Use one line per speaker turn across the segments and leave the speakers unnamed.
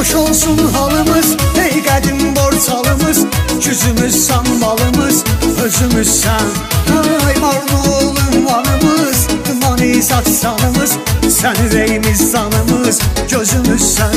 xoş olsun halımız, ey qədim borçalımız, gücümüz sambalımız, özümüzsən. Ay Marnolun vanımız, dumanı saçsanımız, sən ürəyimiz zanımız, gözümüzsən.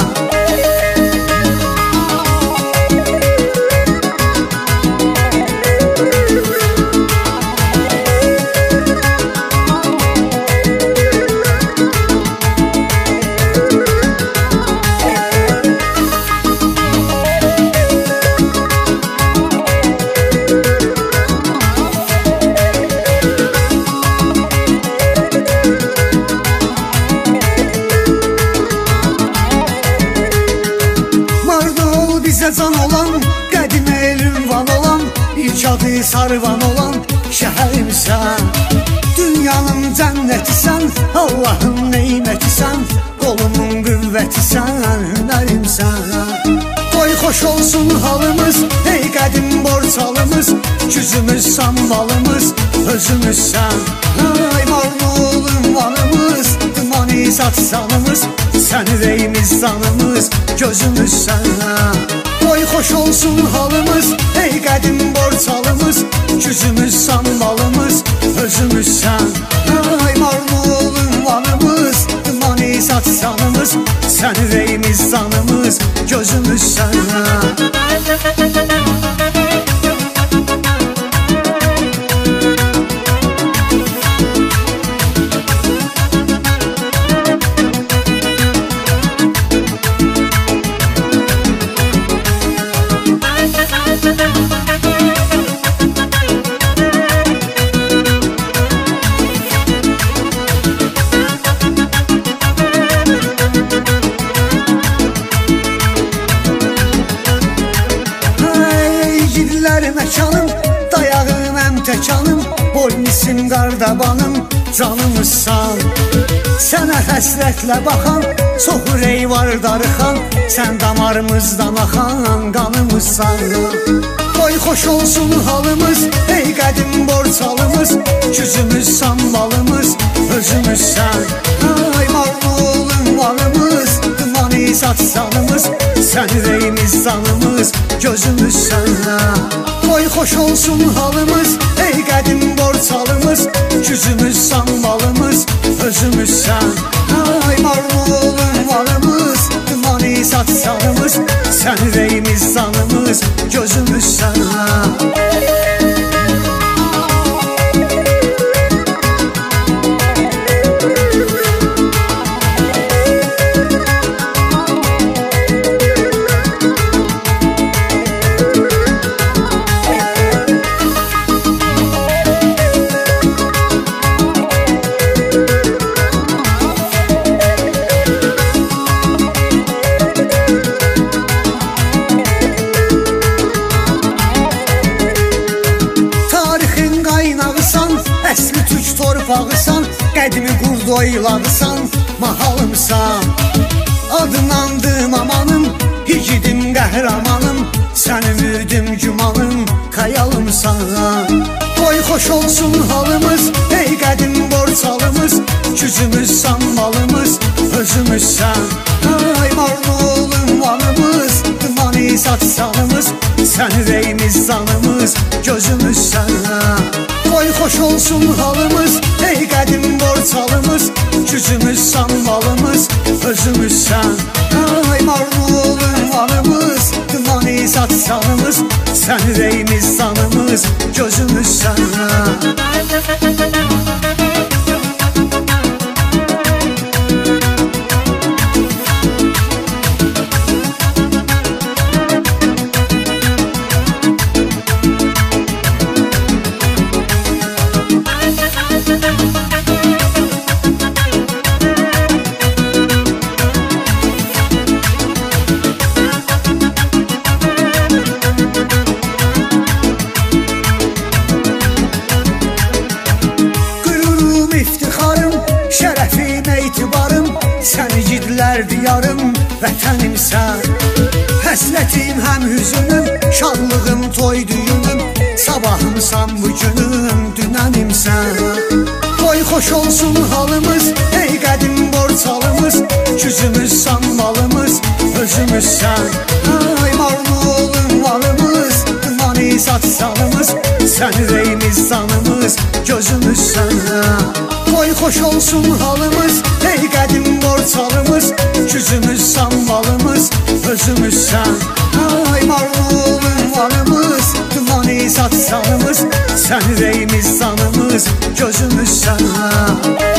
Can olan, qədim elünvan olan, ilk adı sarvan olan şəhərimsən. Dünyanın cənnətisən, Allahın neymətisən, qolumun qüvvətisən, hünərimsən. Qoy xoş olsun halımız, ey qədim borçalımız, gücümüz sambalımız, özümüzsən. Ay Marnolun vanımız, dumanı saçsanımız, sən ürəyimiz zanımız, gözümüzsən. Qoy xoş olsun halımız, ey qədim borçalımız, gücümüz sambalımız, özümüzsən. Ay Marnolun vanımız, dumanı saçsanımız, sən ürəyimiz zanımız, gözümüzsən. Məkanım, dayağım əmtəkanım, boynisim qardabanım, canımızsan. Sənə həsrətlə baxan, çox ürək var darıxan, sən damarımızdan axan qanımızsan. Qoy xoş olsun halımız, ey qədim borçalımız, gücümüz sambalımız, özümüzsən. Ay Marnolun vanımız, dumanı saçsanımız, sən ürəyimiz zanımız, gözümüzsən. Qoy xoş olsun halımız, ey qədim borçalımız, gücümüz sambalımız, özümüzsən. Ay Marnolun vanımız, dumanı saçsanımız, sən ürəyimiz zanımız, gözümüzsən. Əsli türk torpağısan, qədimi qurd oylağısan, mahalımsan. Adınandım amanım, higidim qəhrəmanım, sən ümidim gümanım, xəyalımsan. Qoy xoş olsun halımız, ey qədim borçalımız, gücümüz sambalımız, özümüzsən. Ay Marnolun vanımız, dumanı saçsanımız, sən ürəyimiz zanımız, gözümüzsən. Qoy xoş olsun halımız, ey qədim borçalımız, gücümüz sambalımız, özümüzsən. Ay Marnolun vanımız, dumanı saçsanımız, sən ürəyimiz zanımız, gözümüzsən. Diyarım, vətənimsən. Həslətim həm hüzünüm, şadlığım toy düyünüm, sabahımsan bugünüm, dünənimsən. Qoy xoş olsun halımız, ey qədim borçalımız, gücümüz sambalımız, özümüzsən. Ay marulun valımız, dumanı saçsalımız, sən ürəyimiz, canımız, gözümüzsən. Qoy xoş olsun halımız, ey qədim borçalımız, gücümüz, sambalımız, özümüzsən. Ay marulun valımız, dumanı saçsalımız, sən ürəyimiz, canımız, gözümüzsən.